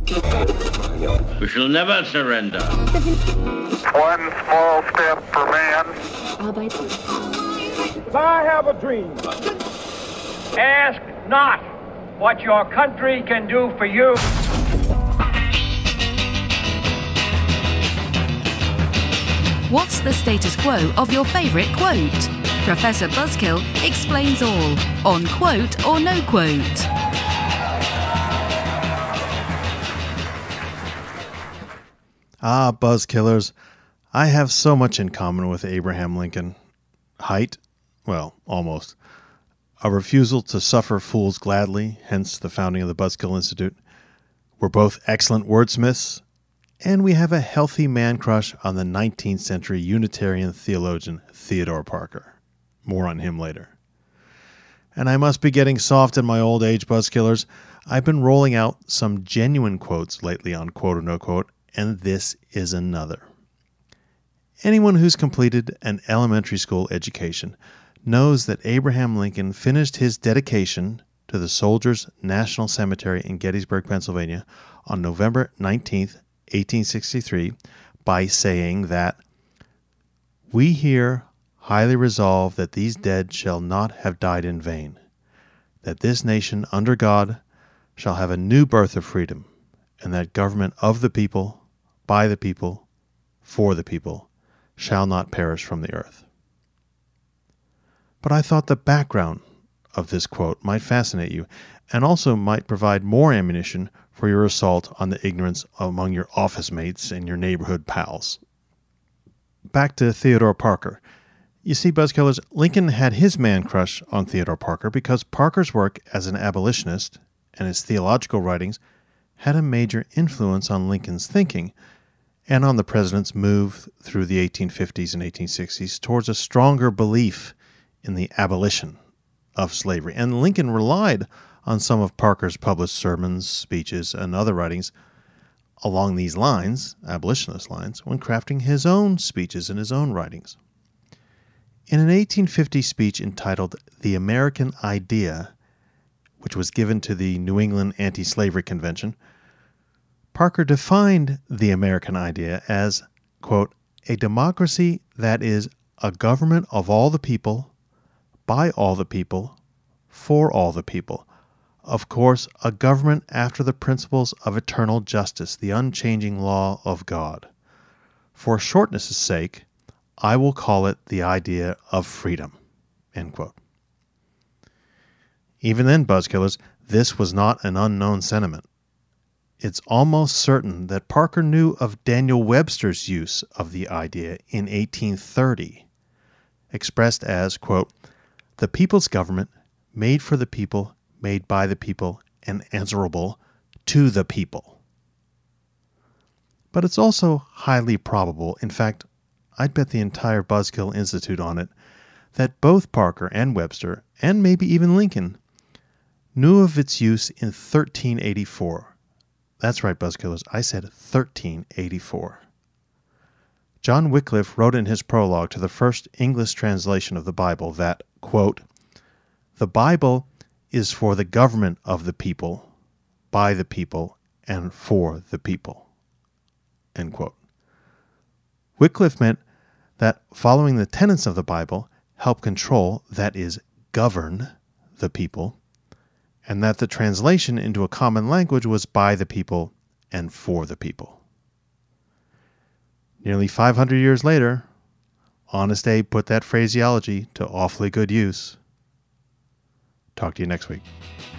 We shall never surrender. One small step for man. I have a dream. Ask not what your country can do for you. What's the status quo of your favourite quote? Professor Buzzkill explains all on Quote or No Quote. Ah, Buzzkillers, I have so much in common with Abraham Lincoln. Height? Well, almost. A refusal to suffer fools gladly, hence the founding of the Buzzkill Institute. We're both excellent wordsmiths, and we have a healthy man crush on the 19th century Unitarian theologian Theodore Parker. More on him later. And I must be getting soft in my old age, Buzzkillers. I've been rolling out some genuine quotes lately on Quote or No Quote, and this is another. Anyone who's completed an elementary school education knows that Abraham Lincoln finished his dedication to the Soldiers' National Cemetery in Gettysburg, Pennsylvania on November 19th, 1863, by saying that, "We here highly resolve that these dead shall not have died in vain, that this nation under God shall have a new birth of freedom, and that government of the people, by the people, for the people, shall not perish from the earth." But I thought the background of this quote might fascinate you, and also might provide more ammunition for your assault on the ignorance among your office mates and your neighborhood pals. Back to Theodore Parker. You see, Buzzkillers, Lincoln had his man crush on Theodore Parker because Parker's work as an abolitionist and his theological writings had a major influence on Lincoln's thinking and on the president's move through the 1850s and 1860s towards a stronger belief in the abolition of slavery. And Lincoln relied on some of Parker's published sermons, speeches, and other writings along these lines, abolitionist lines, when crafting his own speeches and his own writings. In an 1850 speech entitled The American Idea, which was given to the New England Anti-Slavery Convention, Parker defined the American idea as, quote, "a democracy that is a government of all the people, by all the people, for all the people. Of course, a government after the principles of eternal justice, the unchanging law of God. For shortness' sake, I will call it the idea of freedom." End quote. Even then, Buzzkillers, this was not an unknown sentiment. It's almost certain that Parker knew of Daniel Webster's use of the idea in 1830, expressed as, quote, "the people's government, made for the people, made by the people, and answerable to the people." But it's also highly probable, in fact, I'd bet the entire Buzzkill Institute on it, that both Parker and Webster, and maybe even Lincoln, knew of its use in 1384. That's right, Buzzkillers, I said 1384. John Wycliffe wrote in his prologue to the first English translation of the Bible that, quote, "the Bible is for the government of the people, by the people, and for the people." End quote. Wycliffe meant that following the tenets of the Bible help control, that is, govern, the people, and that the translation into a common language was by the people and for the people. Nearly 500 years later, Honest Abe put that phraseology to awfully good use. Talk to you next week.